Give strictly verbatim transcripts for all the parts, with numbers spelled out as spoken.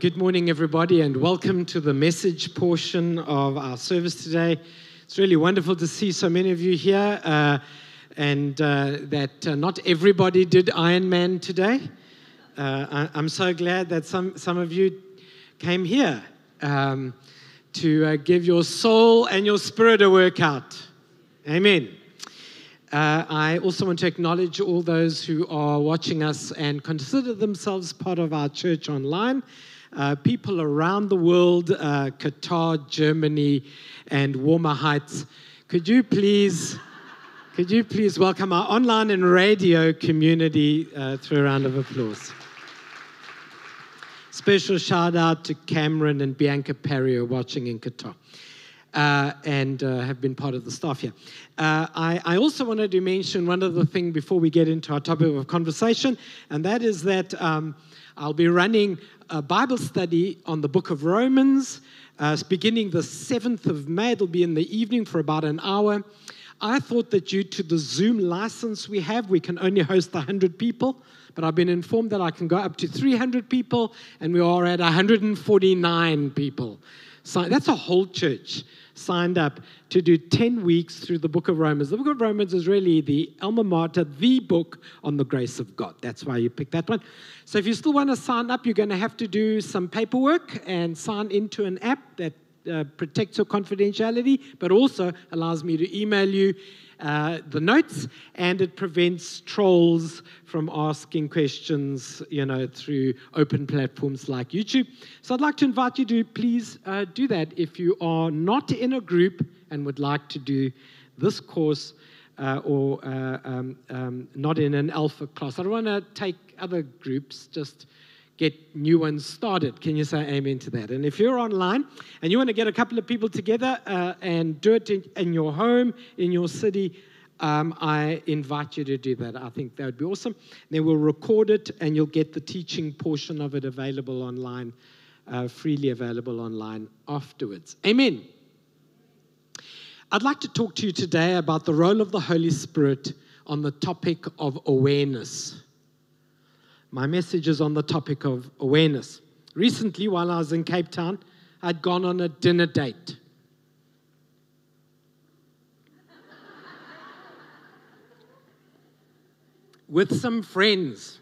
Good morning, everybody, and welcome to the message portion of our service today. It's really wonderful to see so many of you here, uh, and uh, that uh, not everybody did Ironman today. Uh, I, I'm so glad that some, some of you came here um, to uh, give your soul and your spirit a workout. Amen. Uh, I also want to acknowledge all those who are watching us and consider themselves part of our church online. Uh, people around the world, uh, Qatar, Germany, and Warmer Heights. Could you please, could you please welcome our online and radio community uh, through a round of applause. Special shout out to Cameron and Bianca Perry who are watching in Qatar. Uh, and uh, have been part of the staff here. Uh, I, I also wanted to mention one other thing before we get into our topic of conversation, and that is that um, I'll be running a Bible study on the book of Romans, uh, beginning the seventh of May. It'll be in the evening for about an hour. I thought that due to the Zoom license we have, we can only host one hundred people, but I've been informed that I can go up to three hundred people, and we are at one hundred forty-nine people. So that's a whole church signed up to do ten weeks through the book of Romans. The book of Romans is really the alma mater, the book on the grace of God. That's why you picked that one. So if you still want to sign up, you're going to have to do some paperwork and sign into an app that uh, protects your confidentiality, but also allows me to email you Uh, the notes, and it prevents trolls from asking questions, you know, through open platforms like YouTube. So I'd like to invite you to please uh, do that if you are not in a group and would like to do this course uh, or uh, um, um, not in an alpha class. I don't want to take other groups, just get new ones started. Can you say amen to that? And if you're online and you want to get a couple of people together uh, and do it in, in your home, in your city, um, I invite you to do that. I think that would be awesome. Then we'll record it and you'll get the teaching portion of it available online, uh, freely available online afterwards. Amen. I'd like to talk to you today about the role of the Holy Spirit on the topic of awareness. My message is on the topic of awareness. Recently, while I was in Cape Town, I'd gone on a dinner date. With some friends.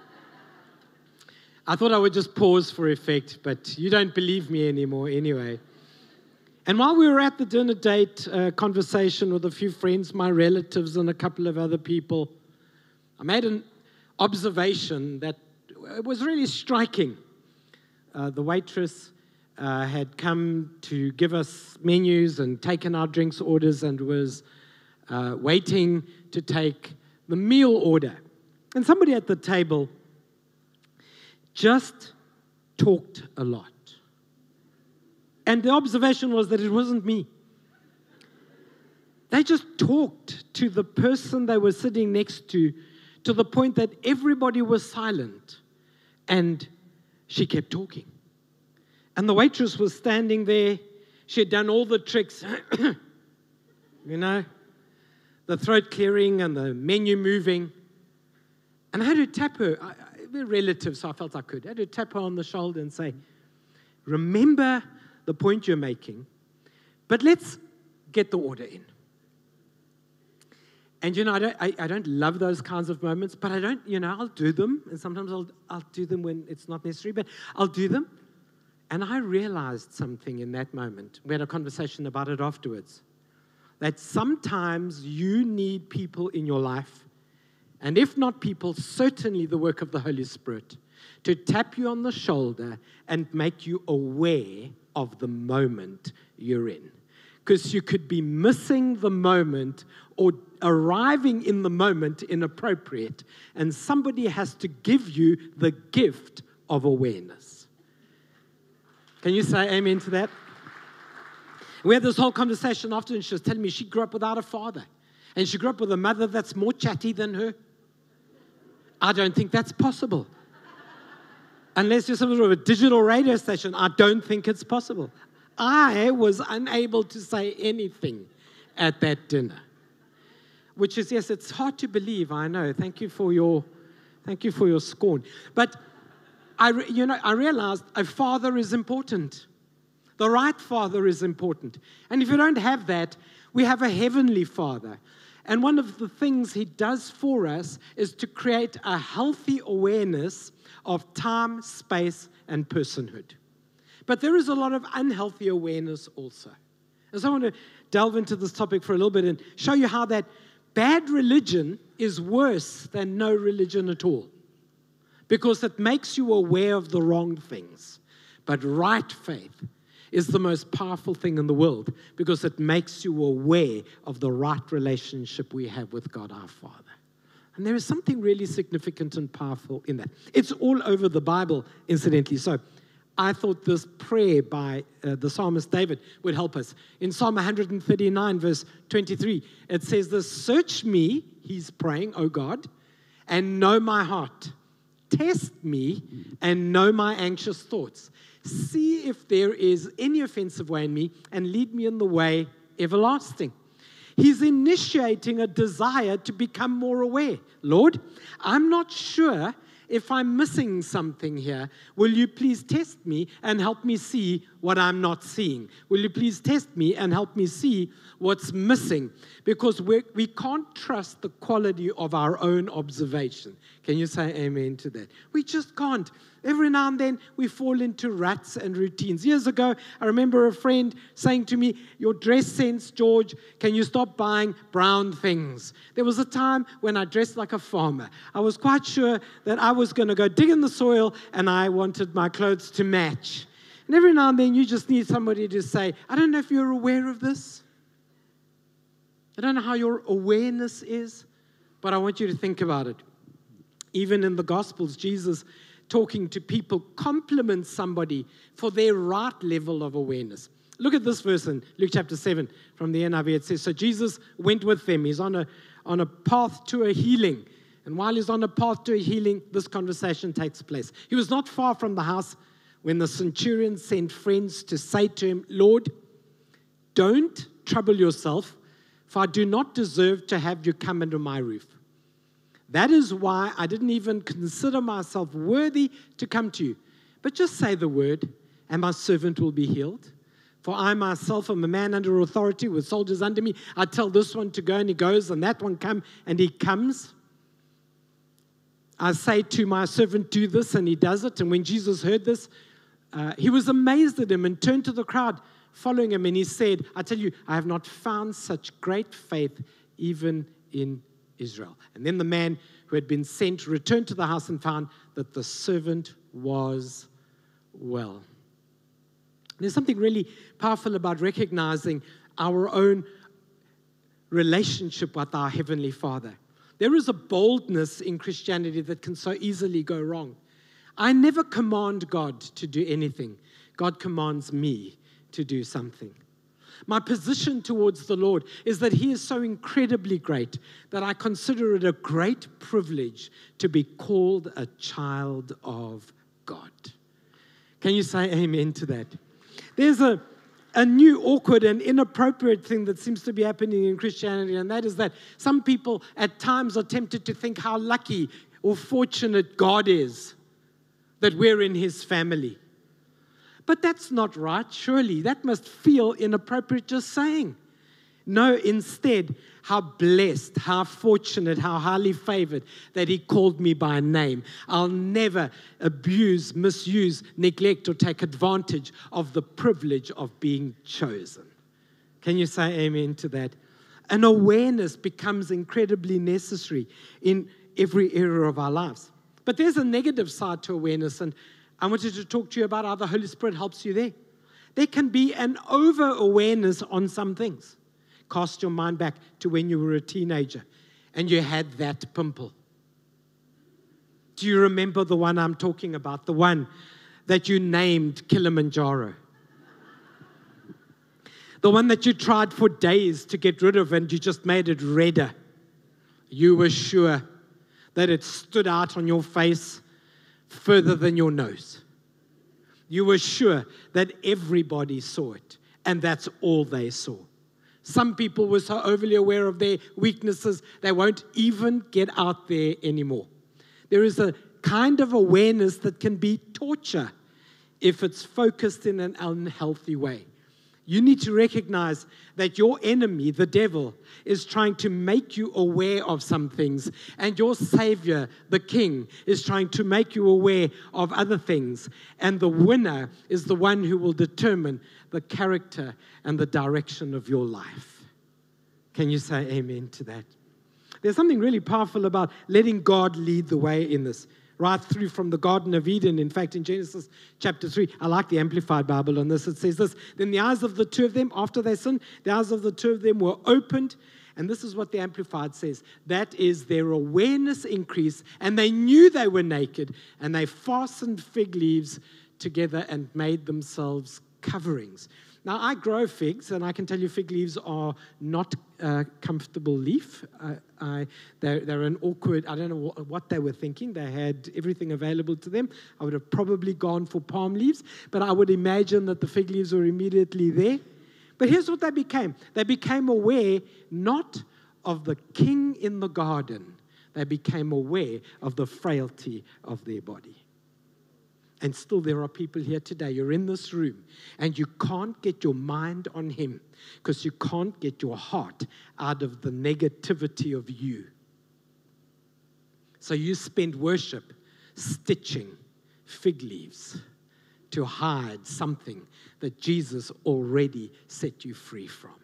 I thought I would just pause for effect, but you don't believe me anymore anyway. And while we were at the dinner date uh, conversation with a few friends, my relatives, and a couple of other people, I made an observation that was really striking. Uh, the waitress uh, had come to give us menus and taken our drinks orders and was uh, waiting to take the meal order. And somebody at the table just talked a lot. And the observation was that it wasn't me. They just talked to the person they were sitting next to, to the point that everybody was silent, and she kept talking. And the waitress was standing there. She had done all the tricks, you know, the throat clearing and the menu moving. And I had to tap her. I, I, we're relatives, so I felt I could. I had to tap her on the shoulder and say, remember the point you're making, but let's get the order in. And, you know, I don't, I, I don't love those kinds of moments, but I don't, you know, I'll do them. And sometimes I'll, I'll do them when it's not necessary, but I'll do them. And I realized something in that moment. We had a conversation about it afterwards. That sometimes you need people in your life, and if not people, certainly the work of the Holy Spirit, to tap you on the shoulder and make you aware of the moment you're in. Because you could be missing the moment or arriving in the moment inappropriate, and somebody has to give you the gift of awareness. Can you say amen to that? We had this whole conversation after, and she was telling me she grew up without a father, and she grew up with a mother that's more chatty than her. I don't think that's possible. Unless you're some sort of a digital radio station, I don't think it's possible. I was unable to say anything at that dinner. Which is, yes, it's hard to believe, I know. Thank you for your, thank you for your scorn. But I, re- you know, I realized a father is important. The right father is important. And if you don't have that, we have a heavenly Father. And one of the things he does for us is to create a healthy awareness of time, space, and personhood. But there is a lot of unhealthy awareness also. And so I want to delve into this topic for a little bit and show you how that bad religion is worse than no religion at all. Because it makes you aware of the wrong things. But right faith is the most powerful thing in the world because it makes you aware of the right relationship we have with God our Father. And there is something really significant and powerful in that. It's all over the Bible, incidentally. So I thought this prayer by uh, the psalmist David would help us. In Psalm one thirty-nine, verse twenty-three, it says this, search me, he's praying, O God, and know my heart. Test me and know my anxious thoughts. See if there is any offensive way in me and lead me in the way everlasting. He's initiating a desire to become more aware. Lord, I'm not sure if I'm missing something here. Will you please test me and help me see what I'm not seeing? Will you please test me and help me see what's missing? Because we we can't trust the quality of our own observation. Can you say amen to that? We just can't. Every now and then, we fall into ruts and routines. Years ago, I remember a friend saying to me, your dress sense, George, can you stop buying brown things? There was a time when I dressed like a farmer. I was quite sure that I was going to go dig in the soil, and I wanted my clothes to match. And every now and then, you just need somebody to say, I don't know if you're aware of this. I don't know how your awareness is, but I want you to think about it. Even in the Gospels, Jesus talking to people compliments somebody for their right level of awareness. Look at this verse in Luke chapter seven from the N I V. It says, so Jesus went with them. He's on a, on a path to a healing. And while he's on a path to a healing, this conversation takes place. He was not far from the house when the centurion sent friends to say to him, Lord, don't trouble yourself, for I do not deserve to have you come under my roof. That is why I didn't even consider myself worthy to come to you. But just say the word, and my servant will be healed. For I myself am a man under authority with soldiers under me. I tell this one to go, and he goes, and that one come, and he comes. I say to my servant, do this, and he does it. And when Jesus heard this, uh, he was amazed at him and turned to the crowd following him, and he said, I tell you, I have not found such great faith even in Israel. And then the man who had been sent returned to the house and found that the servant was well. There's something really powerful about recognizing our own relationship with our Heavenly Father. There is a boldness in Christianity that can so easily go wrong. I never command God to do anything. God commands me to do something. My position towards the Lord is that He is so incredibly great that I consider it a great privilege to be called a child of God. Can you say amen to that? There's a, a new awkward and inappropriate thing that seems to be happening in Christianity, and that is that some people at times are tempted to think how lucky or fortunate God is that we're in His family. But that's not right, surely. That must feel inappropriate just saying. No, instead, how blessed, how fortunate, how highly favored that He called me by name. I'll never abuse, misuse, neglect, or take advantage of the privilege of being chosen. Can you say amen to that? An awareness becomes incredibly necessary in every area of our lives. But there's a negative side to awareness, and I wanted to talk to you about how the Holy Spirit helps you there. There can be an over-awareness on some things. Cast your mind back to when you were a teenager and you had that pimple. Do you remember the one I'm talking about? The one that you named Kilimanjaro. The one that you tried for days to get rid of and you just made it redder. You were sure that it stood out on your face further than your nose. You were sure that everybody saw it, and that's all they saw. Some people were so overly aware of their weaknesses, they won't even get out there anymore. There is a kind of awareness that can be torture if it's focused in an unhealthy way. You need to recognize that your enemy, the devil, is trying to make you aware of some things, and your Savior, the King, is trying to make you aware of other things. And the winner is the one who will determine the character and the direction of your life. Can you say amen to that? There's something really powerful about letting God lead the way in this. Right through from the Garden of Eden. In fact, in Genesis chapter three, I like the Amplified Bible on this. It says this, then the eyes of the two of them, after they sinned, the eyes of the two of them were opened. And this is what the Amplified says. That is, their awareness increased, and they knew they were naked, and they fastened fig leaves together and made themselves coverings. Now, I grow figs, and I can tell you fig leaves are not a comfortable leaf. I, I, they're, they're an awkward, I don't know what, what they were thinking. They had everything available to them. I would have probably gone for palm leaves, but I would imagine that the fig leaves were immediately there. But here's what they became. They became aware not of the king in the garden. They became aware of the frailty of their body. And still there are people here today, you're in this room, and you can't get your mind on him because you can't get your heart out of the negativity of you. So you spend worship stitching fig leaves to hide something that Jesus already set you free from.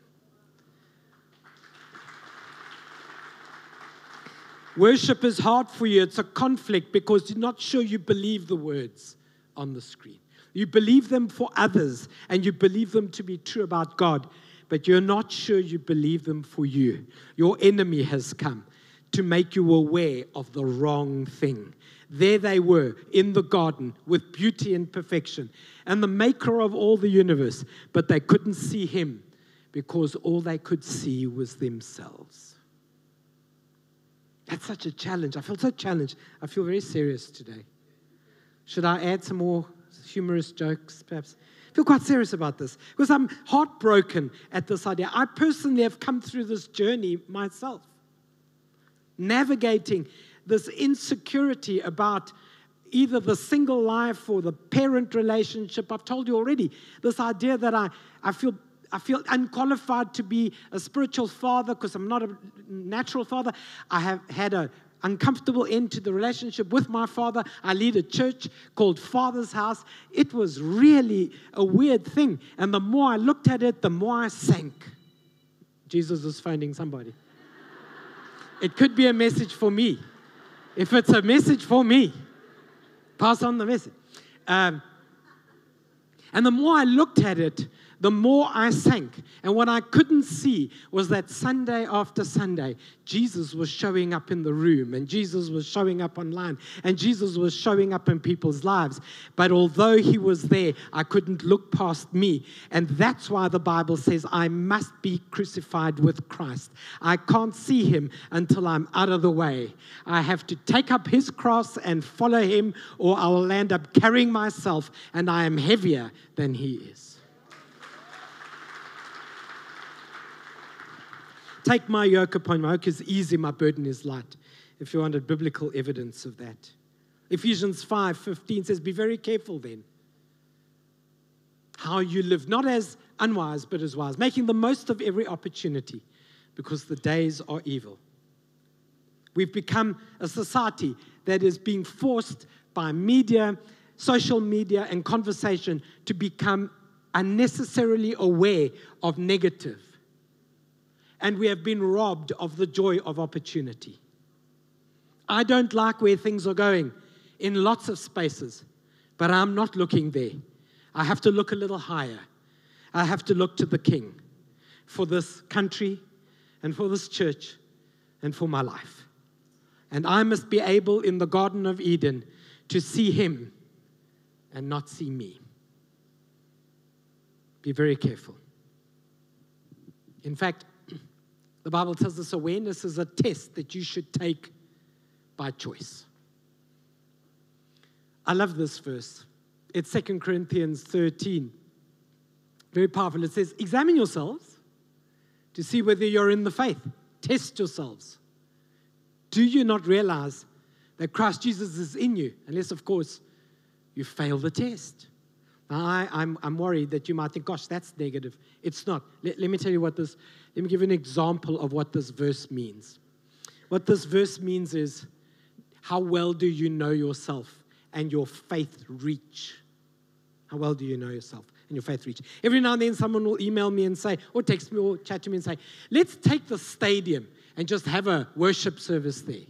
Worship is hard for you. It's a conflict because you're not sure you believe the words on the screen. You believe them for others, and you believe them to be true about God, but you're not sure you believe them for you. Your enemy has come to make you aware of the wrong thing. There they were in the garden with beauty and perfection, and the maker of all the universe, but they couldn't see him because all they could see was themselves. That's such a challenge. I feel so challenged. I feel very serious today. Should I add some more humorous jokes, perhaps? I feel quite serious about this because I'm heartbroken at this idea. I personally have come through this journey myself, navigating this insecurity about either the single life or the parent relationship. I've told you already, this idea that I, I feel I feel unqualified to be a spiritual father because I'm not a natural father. I have had an uncomfortable end to the relationship with my father. I lead a church called Father's House. It was really a weird thing. And the more I looked at it, the more I sank. Jesus is phoning somebody. It could be a message for me. If it's a message for me, pass on the message. Um, and the more I looked at it, the more I sank. And what I couldn't see was that Sunday after Sunday, Jesus was showing up in the room, and Jesus was showing up online, and Jesus was showing up in people's lives. But although he was there, I couldn't look past me. And that's why the Bible says I must be crucified with Christ. I can't see him until I'm out of the way. I have to take up his cross and follow him, or I will end up carrying myself, and I am heavier than he is. Take my yoke upon my yoke is easy, my burden is light. If you wanted biblical evidence of that. Ephesians five fifteen says, be very careful then how you live, not as unwise, but as wise, making the most of every opportunity because the days are evil. We've become a society that is being forced by media, social media, and conversation to become unnecessarily aware of negative. And we have been robbed of the joy of opportunity. I don't like where things are going in lots of spaces, but I'm not looking there. I have to look a little higher. I have to look to the King for this country and for this church and for my life. And I must be able in the Garden of Eden to see him and not see me. Be very careful. In fact, the Bible tells us awareness is a test that you should take by choice. I love this verse. It's Second Corinthians thirteen. Very powerful. It says, examine yourselves to see whether you're in the faith. Test yourselves. Do you not realize that Christ Jesus is in you, unless, of course, you fail the test. Now, I, I'm, I'm worried that you might think, gosh, that's negative. It's not. Let, let me tell you what this, let me give you an example of what this verse means. What this verse means is, how well do you know yourself and your faith reach? How well do you know yourself and your faith reach? Every now and then someone will email me and say, or text me or chat to me and say, let's take the stadium and just have a worship service there.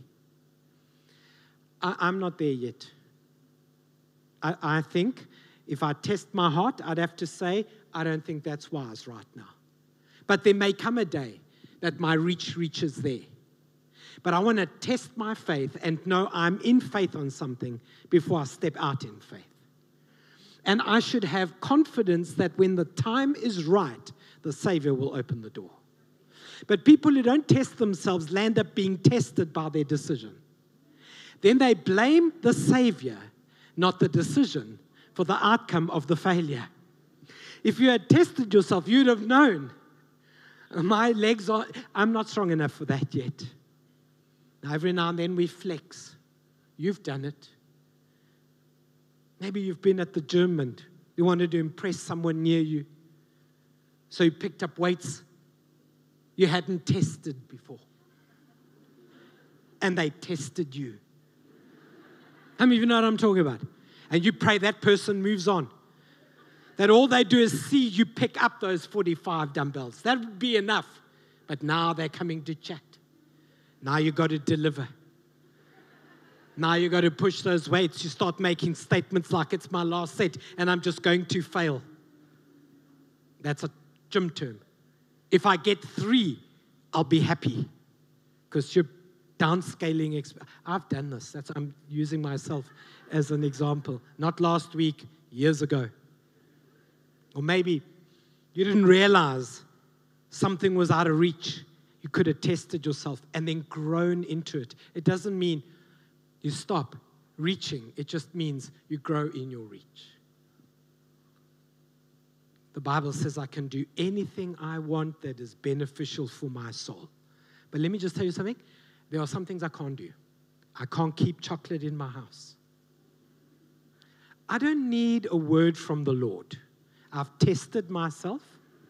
I, I'm not there yet. I, I think if I test my heart, I'd have to say, I don't think that's wise right now. But there may come a day that my reach reaches there. But I want to test my faith and know I'm in faith on something before I step out in faith. And I should have confidence that when the time is right, the Savior will open the door. But people who don't test themselves land up being tested by their decision. Then they blame the Savior, not the decision, for the outcome of the failure. If you had tested yourself, you'd have known, my legs are, I'm not strong enough for that yet. Now, every now and then we flex. You've done it. Maybe you've been at the gym and you wanted to impress someone near you. So you picked up weights you hadn't tested before. And they tested you. How many of you know what I'm talking about? And you pray that person moves on. That all they do is see you pick up those forty-five dumbbells. That would be enough. But now they're coming to chat. Now you got to deliver. Now you got to push those weights. You start making statements like it's my last set and I'm just going to fail. That's a gym term. If I get three, I'll be happy because you're downscaling. Exp- I've done this. That's I'm using myself as an example. Not last week, years ago. Or maybe you didn't realize something was out of reach. You could have tested yourself and then grown into it. It doesn't mean you stop reaching. It just means you grow in your reach. The Bible says I can do anything I want that is beneficial for my soul. But let me just tell you something. There are some things I can't do. I can't keep chocolate in my house. I don't need a word from the Lord. I've tested myself.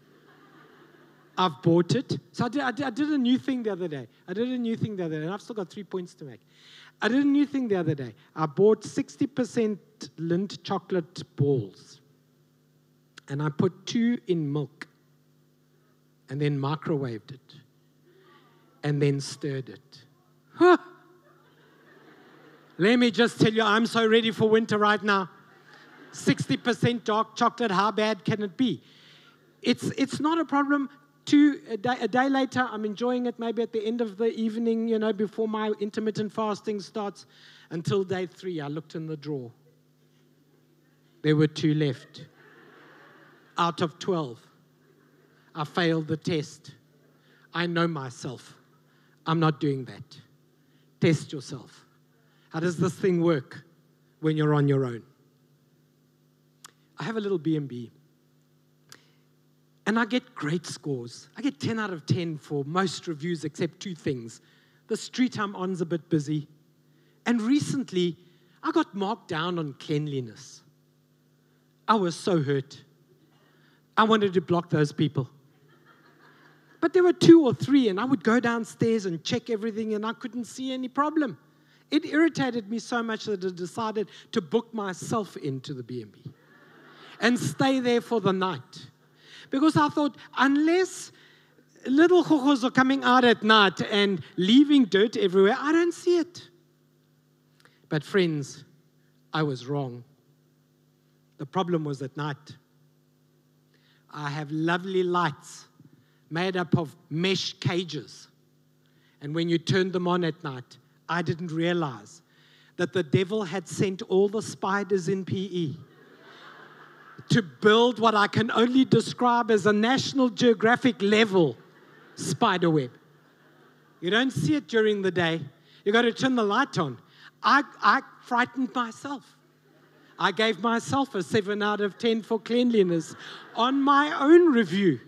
I've bought it. So I did, I, did, I did a new thing the other day. I did a new thing the other day, and I've still got three points to make. I did a new thing the other day. I bought sixty percent Lindt chocolate balls, and I put two in milk, and then microwaved it, and then stirred it. Huh. Let me just tell you, I'm so ready for winter right now. sixty percent dark chocolate, how bad can it be? It's, it's not a problem. Two, a day, a day later, I'm enjoying it maybe at the end of the evening, you know, before my intermittent fasting starts. Until day three, I looked in the drawer. There were two left. Out of twelve. I failed the test. I know myself. I'm not doing that. Test yourself. How does this thing work when you're on your own? I have a little B and B. And I get great scores. I get ten out of ten for most reviews except two things. The street I'm on's a bit busy. And recently, I got marked down on cleanliness. I was so hurt. I wanted to block those people. But there were two or three, and I would go downstairs and check everything, and I couldn't see any problem. It irritated me so much that I decided to book myself into the B and B and stay there for the night. Because I thought, unless little chojos are coming out at night and leaving dirt everywhere, I don't see it. But friends, I was wrong. The problem was at night. I have lovely lights made up of mesh cages. And when you turned them on at night, I didn't realize that the devil had sent all the spiders in P E to build what I can only describe as a National Geographic level spider web. You don't see it during the day. You got to turn the light on. I, I frightened myself. I gave myself a seven out of ten for cleanliness on my own review.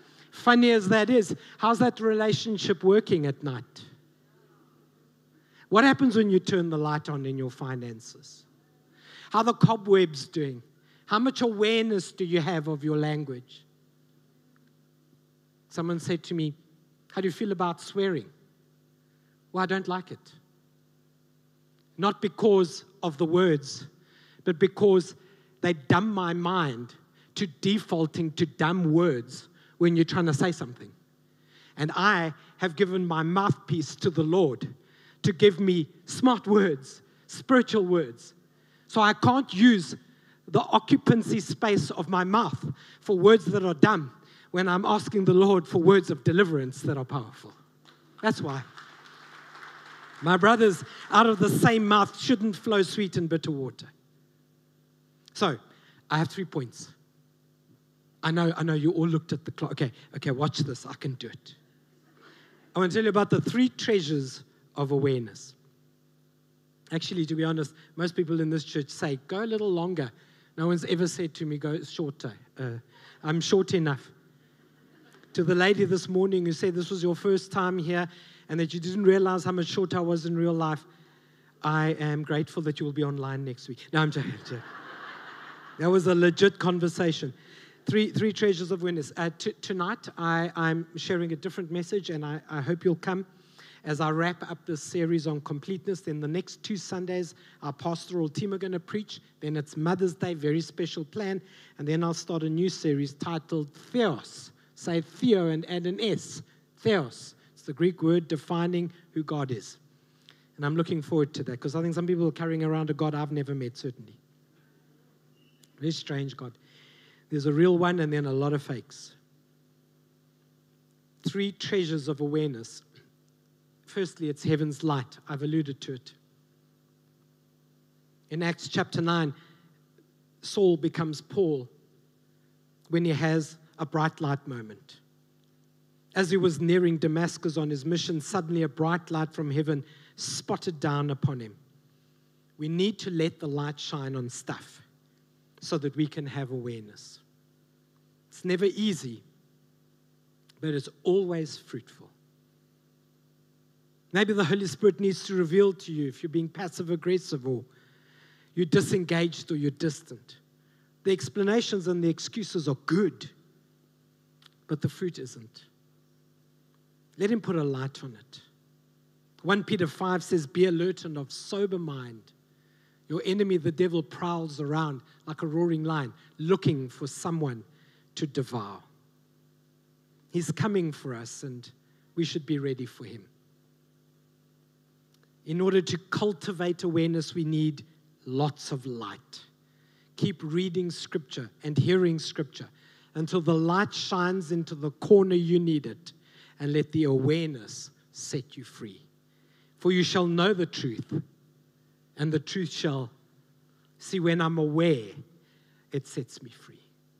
Funny as that is, how's that relationship working at night? What happens when you turn the light on in your finances? How are the cobwebs doing? How much awareness do you have of your language? Someone said to me, how do you feel about swearing? Well, I don't like it. Not because of the words, but because they dumb my mind to defaulting to dumb words when you're trying to say something. And I have given my mouthpiece to the Lord to give me smart words, spiritual words. So I can't use the occupancy space of my mouth for words that are dumb when I'm asking the Lord for words of deliverance that are powerful. That's why. My brothers, out of the same mouth shouldn't flow sweet and bitter water. So, I have three points. I know, I know you all looked at the clock. Okay, okay, watch this. I can do it. I want to tell you about the three treasures of awareness. Actually, to be honest, most people in this church say, go a little longer. No one's ever said to me, go shorter. Uh, I'm short enough. To the lady this morning who said this was your first time here and that you didn't realize how much shorter I was in real life, I am grateful that you will be online next week. No, I'm joking. That was a legit conversation. Three, three treasures of awareness. Uh, t- tonight, I, I'm sharing a different message, and I, I hope you'll come as I wrap up this series on completeness. Then the next two Sundays, our pastoral team are going to preach. Then it's Mother's Day, very special plan. And then I'll start a new series titled Theos. Say Theo and add an S. Theos. It's the Greek word defining who God is. And I'm looking forward to that because I think some people are carrying around a God I've never met, certainly. Very strange God. There's a real one and then a lot of fakes. Three treasures of awareness. Firstly, it's heaven's light. I've alluded to it. In Acts chapter nine, Saul becomes Paul when he has a bright light moment. As he was nearing Damascus on his mission, suddenly a bright light from heaven spotted down upon him. We need to let the light shine on stuff so that we can have awareness. It's never easy, but it's always fruitful. Maybe the Holy Spirit needs to reveal to you if you're being passive-aggressive or you're disengaged or you're distant. The explanations and the excuses are good, but the fruit isn't. Let him put a light on it. First Peter five says, be alert and of sober mind. Your enemy, the devil, prowls around like a roaring lion, looking for someone to devour. He's coming for us, and we should be ready for him. In order to cultivate awareness, we need lots of light. Keep reading Scripture and hearing Scripture until the light shines into the corner you need it, and let the awareness set you free. For you shall know the truth, and the truth shall, see, when I'm aware, it sets me free.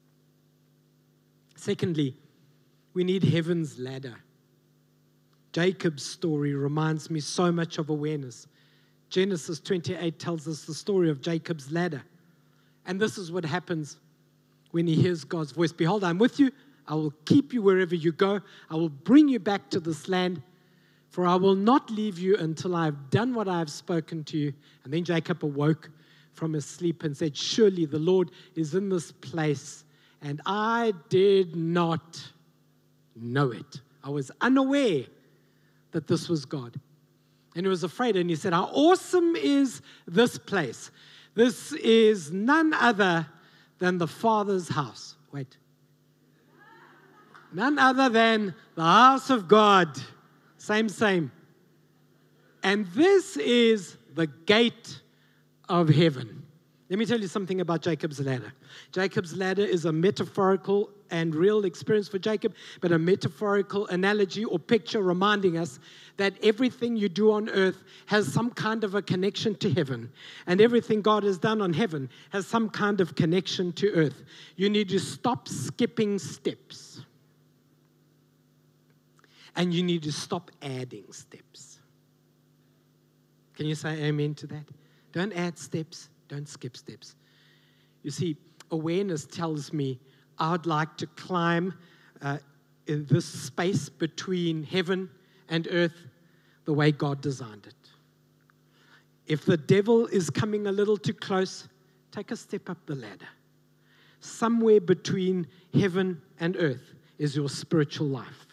Secondly, we need heaven's ladder. Jacob's story reminds me so much of awareness. Genesis twenty-eight tells us the story of Jacob's ladder. And this is what happens when he hears God's voice. Behold, I'm with you. I will keep you wherever you go. I will bring you back to this land, for I will not leave you until I have done what I have spoken to you. And then Jacob awoke from his sleep and said, surely the Lord is in this place, and I did not know it. I was unaware that this was God. And he was afraid, and he said, how awesome is this place? This is none other than the Father's house. Wait. None other than the house of God. Same, same. And this is the gate of heaven. Let me tell you something about Jacob's ladder. Jacob's ladder is a metaphorical and real experience for Jacob, but a metaphorical analogy or picture reminding us that everything you do on earth has some kind of a connection to heaven, and everything God has done on heaven has some kind of connection to earth. You need to stop skipping steps, and you need to stop adding steps. Can you say amen to that? Don't add steps, don't skip steps. You see, awareness tells me I would like to climb uh, in this space between heaven and earth the way God designed it. If the devil is coming a little too close, take a step up the ladder. Somewhere between heaven and earth is your spiritual life.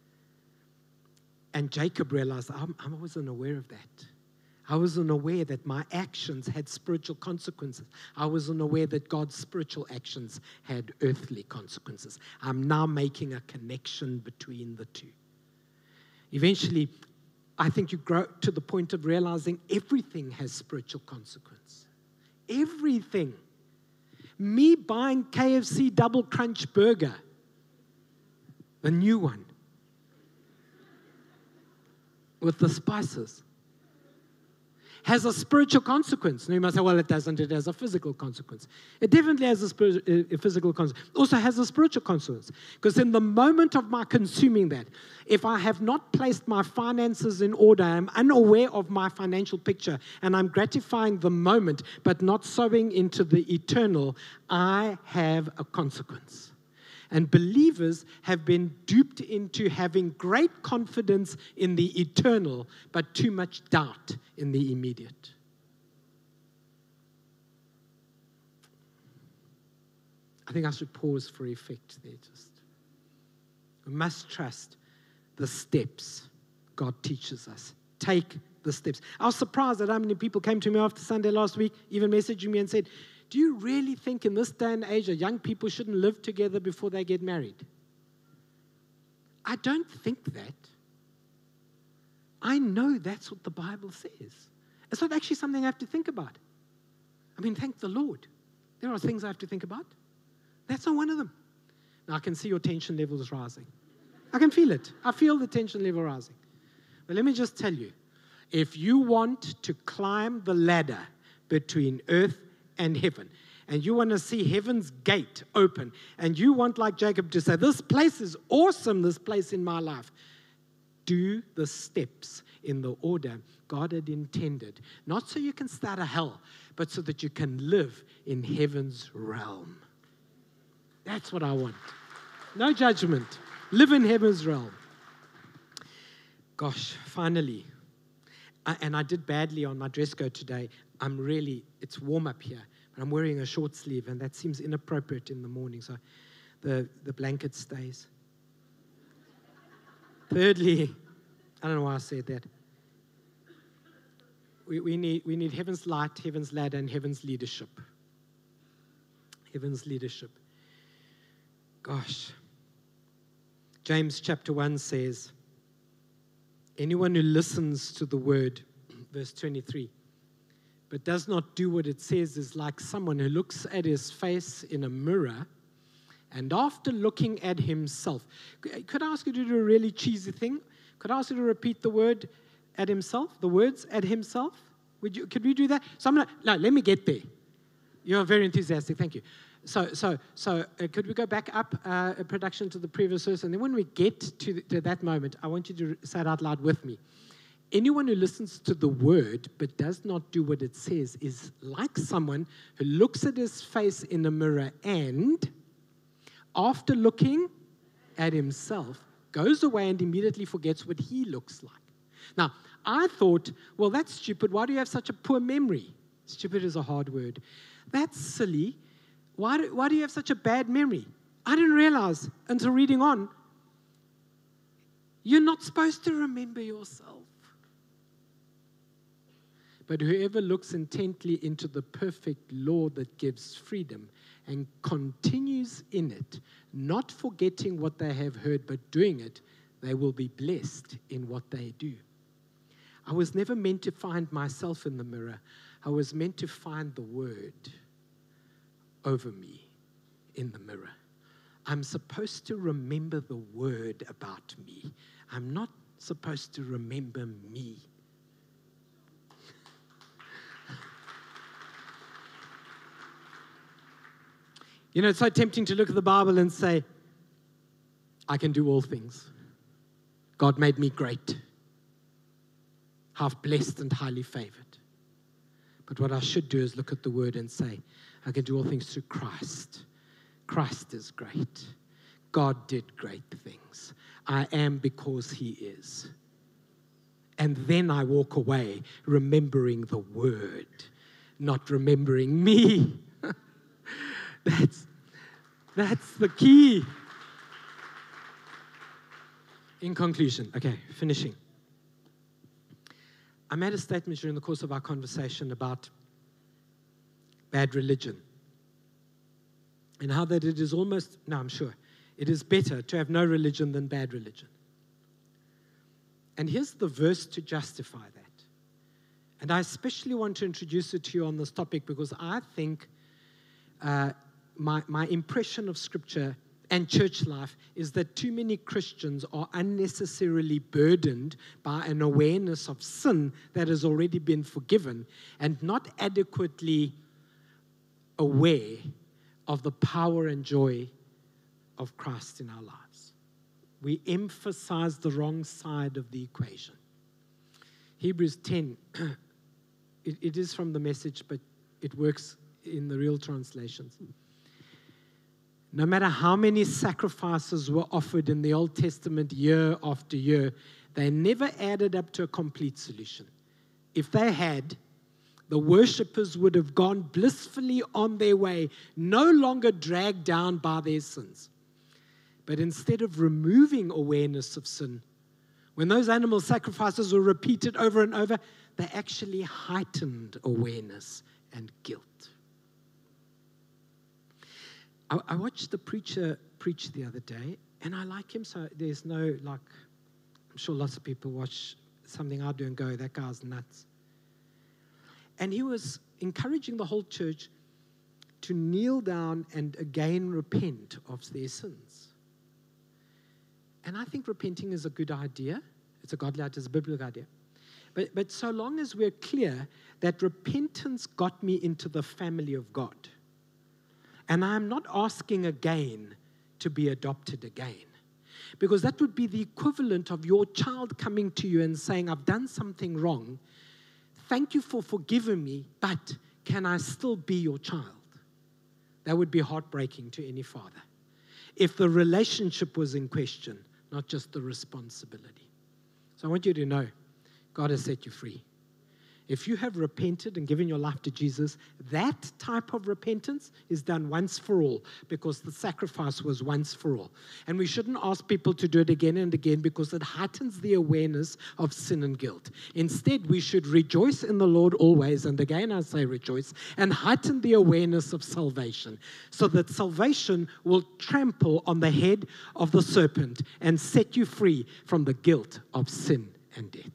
And Jacob realized, I'm, I wasn't aware of that. I wasn't aware that my actions had spiritual consequences. I wasn't aware that God's spiritual actions had earthly consequences. I'm now making a connection between the two. Eventually, I think you grow to the point of realizing everything has spiritual consequence. Everything. Me buying K F C Double Crunch Burger, the new one, with the spices, has a spiritual consequence. Now you might say, well, it doesn't. It has a physical consequence. It definitely has a, spirit, a physical consequence. Also has a spiritual consequence. Because in the moment of my consuming that, if I have not placed my finances in order, I'm unaware of my financial picture, and I'm gratifying the moment, but not sowing into the eternal, I have a consequence. And believers have been duped into having great confidence in the eternal, but too much doubt in the immediate. I think I should pause for effect there. Just, we must trust the steps God teaches us. Take the steps. I was surprised at how many people came to me after Sunday last week, even messaging me and said, do you really think in this day and age that young people shouldn't live together before they get married? I don't think that. I know that's what the Bible says. It's not actually something I have to think about. I mean, thank the Lord. There are things I have to think about. That's not one of them. Now, I can see your tension levels rising. I can feel it. I feel the tension level rising. But let me just tell you, if you want to climb the ladder between earth and heaven, and you want to see heaven's gate open, and you want, like Jacob, to say, this place is awesome, this place in my life, do the steps in the order God had intended. Not so you can start a hell, but so that you can live in heaven's realm. That's what I want. No judgment. Live in heaven's realm. Gosh, finally. I, and I did badly on my dress code today. I'm really, it's warm up here, but I'm wearing a short sleeve, and that seems inappropriate in the morning, so the, the blanket stays. Thirdly, I don't know why I said that. We, we, need, we need heaven's light, heaven's ladder, and heaven's leadership. Heaven's leadership. Gosh. James chapter one says, anyone who listens to the word, verse twenty-three, but does not do what it says is like someone who looks at his face in a mirror, and after looking at himself, could I ask you to do a really cheesy thing? Could I ask you to repeat the word at himself, the words at himself? Would you? Could we do that? So I'm gonna, no, let me get there. You're very enthusiastic, thank you. So, so, so, uh, could we go back up uh, a production to the previous verse? And then when we get to, the, to that moment, I want you to say it out loud with me. Anyone who listens to the word but does not do what it says is like someone who looks at his face in a mirror and, after looking at himself, goes away and immediately forgets what he looks like. Now, I thought, well, that's stupid. Why do you have such a poor memory? Stupid is a hard word. That's silly. Why do, why do you have such a bad memory? I didn't realize until reading on, you're not supposed to remember yourself. But whoever looks intently into the perfect law that gives freedom and continues in it, not forgetting what they have heard, but doing it, they will be blessed in what they do. I was never meant to find myself in the mirror. I was meant to find the word over me in the mirror. I'm supposed to remember the word about me. I'm not supposed to remember me. You know, it's so tempting to look at the Bible and say, I can do all things. God made me great, half blessed and highly favored. But what I should do is look at the word and say, I can do all things through Christ. Christ is great. God did great things. I am because he is. And then I walk away remembering the word, not remembering me. that's, that's the key. In conclusion, okay, finishing. I made a statement during the course of our conversation about bad religion and how that it is almost, no, I'm sure, it is better to have no religion than bad religion. And here's the verse to justify that. And I especially want to introduce it to you on this topic because I think uh, my, my impression of Scripture and church life is that too many Christians are unnecessarily burdened by an awareness of sin that has already been forgiven and not adequately aware of the power and joy of Christ in our lives. We emphasize the wrong side of the equation. Hebrews ten, it, it is from the Message, but it works in the real translations. No matter how many sacrifices were offered in the Old Testament year after year, they never added up to a complete solution. If they had, the worshippers would have gone blissfully on their way, no longer dragged down by their sins. But instead of removing awareness of sin, when those animal sacrifices were repeated over and over, they actually heightened awareness and guilt. I, I watched the preacher preach the other day, and I like him, so there's no, like, I'm sure lots of people watch something I do and go, that guy's nuts. And he was encouraging the whole church to kneel down and again repent of their sins. And I think repenting is a good idea. It's a godly idea, it's a biblical idea. But, but so long as we're clear that repentance got me into the family of God, and I'm not asking again to be adopted again, because that would be the equivalent of your child coming to you and saying, I've done something wrong. Thank you for forgiving me, but can I still be your child? That would be heartbreaking to any father. If the relationship was in question, not just the responsibility. So I want you to know, God has set you free. If you have repented and given your life to Jesus, that type of repentance is done once for all because the sacrifice was once for all. And we shouldn't ask people to do it again and again because it heightens the awareness of sin and guilt. Instead, we should rejoice in the Lord always, and again I say rejoice, and heighten the awareness of salvation so that salvation will trample on the head of the serpent and set you free from the guilt of sin and death.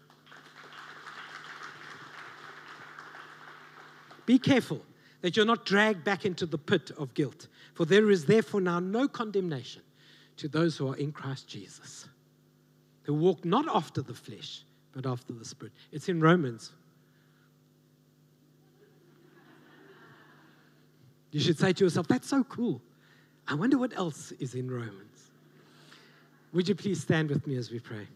Be careful that you're not dragged back into the pit of guilt, for there is therefore now no condemnation to those who are in Christ Jesus, who walk not after the flesh, but after the Spirit. It's in Romans. You should say to yourself, that's so cool. I wonder what else is in Romans. Would you please stand with me as we pray?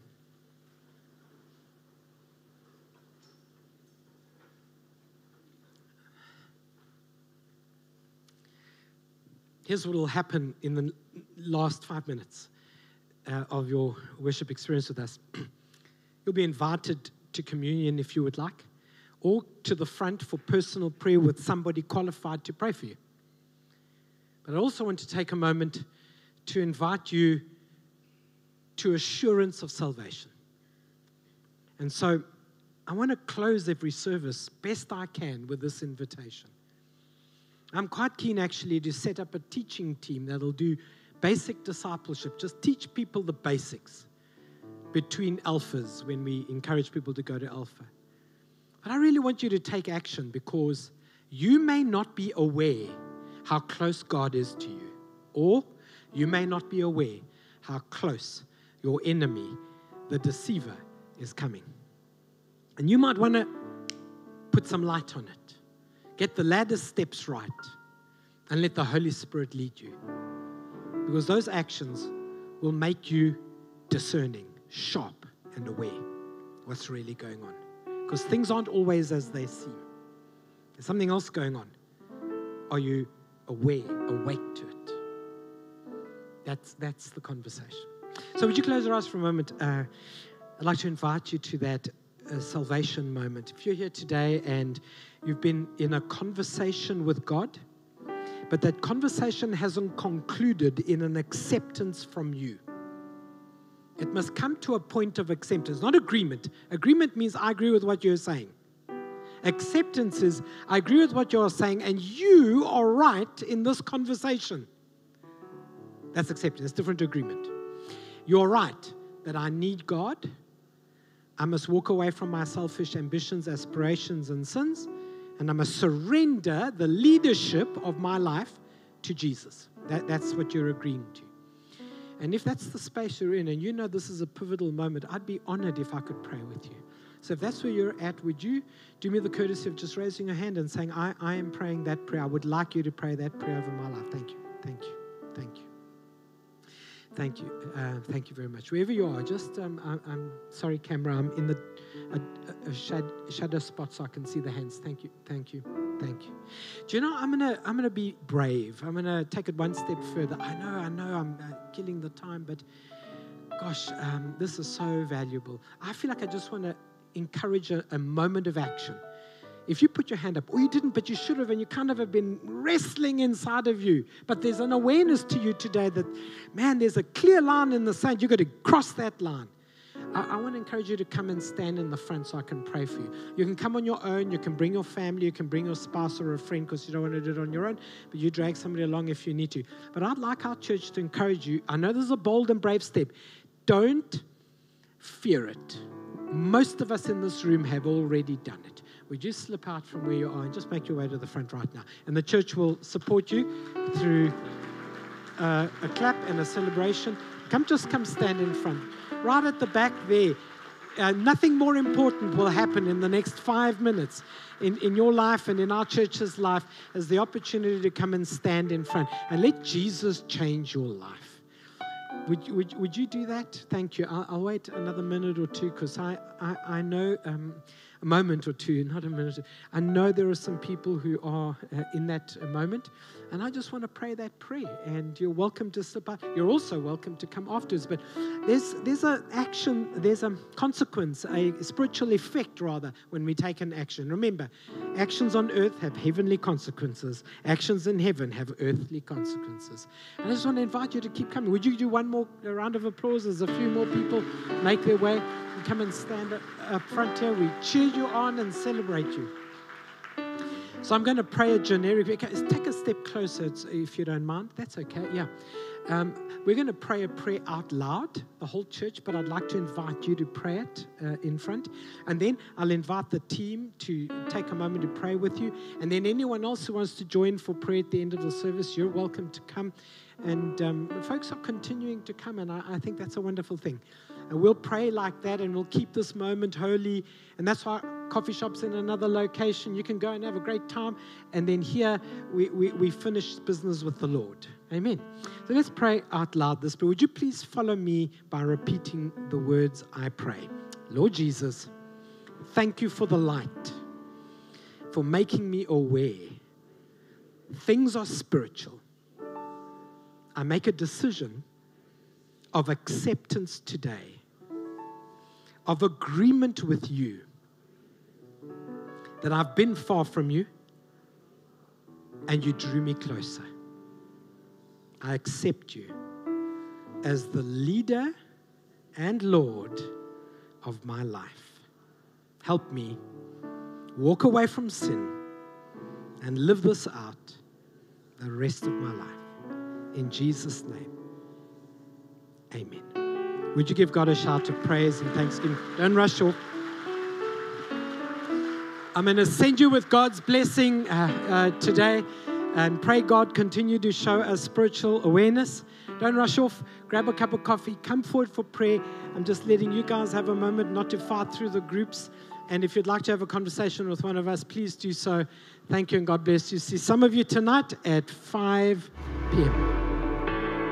Here's what will happen in the last five minutes uh, of your worship experience with us. You'll be invited to communion if you would like, or to the front for personal prayer with somebody qualified to pray for you. But I also want to take a moment to invite you to assurance of salvation. And so I want to close every service best I can with this invitation. I'm quite keen actually to set up a teaching team that'll do basic discipleship, just teach people the basics between alphas when we encourage people to go to alpha. But I really want you to take action because you may not be aware how close God is to you, or you may not be aware how close your enemy, the deceiver, is coming. And you might want to put some light on it. Get the ladder steps right and let the Holy Spirit lead you. Because those actions will make you discerning, sharp, and aware what's really going on. Because things aren't always as they seem. There's something else going on. Are you aware, awake to it? That's, that's the conversation. So would you close your eyes for a moment? Uh, I'd like to invite you to that uh, salvation moment. If you're here today and you've been in a conversation with God, but that conversation hasn't concluded in an acceptance from you. It must come to a point of acceptance, not agreement. Agreement means I agree with what you're saying. Acceptance is I agree with what you're saying and you are right in this conversation. That's acceptance. It's different to agreement. You're right that I need God. I must walk away from my selfish ambitions, aspirations, and sins. And I must surrender the leadership of my life to Jesus. That, that's what you're agreeing to. And if that's the space you're in, and you know this is a pivotal moment, I'd be honored if I could pray with you. So if that's where you're at, would you do me the courtesy of just raising your hand and saying, I, I am praying that prayer. I would like you to pray that prayer over my life. Thank you. Thank you. Thank you. Thank you. Uh, thank you very much. Wherever you are, just, um, I, I'm sorry, camera, I'm in the a, a shad, shadow spot so I can see the hands. Thank you. Thank you. Thank you. Do you know, I'm going to I'm gonna be brave. I'm going to take it one step further. I know, I know I'm uh, killing the time, but gosh, um, this is so valuable. I feel like I just want to encourage a, a moment of action. If you put your hand up, or you didn't, but you should have, and you kind of have been wrestling inside of you, but there's an awareness to you today that, man, there's a clear line in the sand. You've got to cross that line. I, I want to encourage you to come and stand in the front so I can pray for you. You can come on your own. You can bring your family. You can bring your spouse or a friend because you don't want to do it on your own, but you drag somebody along if you need to. But I'd like our church to encourage you. I know this is a bold and brave step. Don't fear it. Most of us in this room have already done it. Would you slip out from where you are and just make your way to the front right now? And the church will support you through uh, a clap and a celebration. Come, just come stand in front. Right at the back there. Uh, nothing more important will happen in the next five minutes in, in your life and in our church's life as the opportunity to come and stand in front and let Jesus change your life. Would, would, would you do that? Thank you. I'll, I'll wait another minute or two because I, I, I know... Um, A moment or two, not a minute. I know there are some people who are uh, in that uh, moment, and I just want to pray that prayer. And you're welcome to slip out. You're also welcome to come afterwards. But there's there's an action, there's a consequence, a spiritual effect rather, when we take an action. Remember, actions on earth have heavenly consequences. Actions in heaven have earthly consequences. And I just want to invite you to keep coming. Would you do one more round of applause as a few more people make their way? Come and stand up front here. We cheer you on and celebrate you. So I'm going to pray a generic. Take a step closer if you don't mind. That's okay. Yeah. Um, we're going to pray a prayer out loud, the whole church, but I'd like to invite you to pray it uh, in front. And then I'll invite the team to take a moment to pray with you. And then anyone else who wants to join for prayer at the end of the service, you're welcome to come. And um, folks are continuing to come, and I, I think that's a wonderful thing. And we'll pray like that, and we'll keep this moment holy. And that's why coffee shop's in another location. You can go and have a great time. And then here, we, we, we finish business with the Lord. Amen. So let's pray out loud this. But would you please follow me by repeating the words I pray? Lord Jesus, thank you for the light, for making me aware. Things are spiritual. I make a decision of acceptance today, of agreement with you, that I've been far from you and you drew me closer. I accept you as the leader and Lord of my life. Help me walk away from sin and live this out the rest of my life. In Jesus' name, amen. Would you give God a shout of praise and thanksgiving? Don't rush off. I'm going to send you with God's blessing uh, uh, today, and pray God continue to show us spiritual awareness. Don't rush off. Grab a cup of coffee. Come forward for prayer. I'm just letting you guys have a moment not to fight through the groups. And if you'd like to have a conversation with one of us, please do so. Thank you and God bless you. See some of you tonight at five p.m.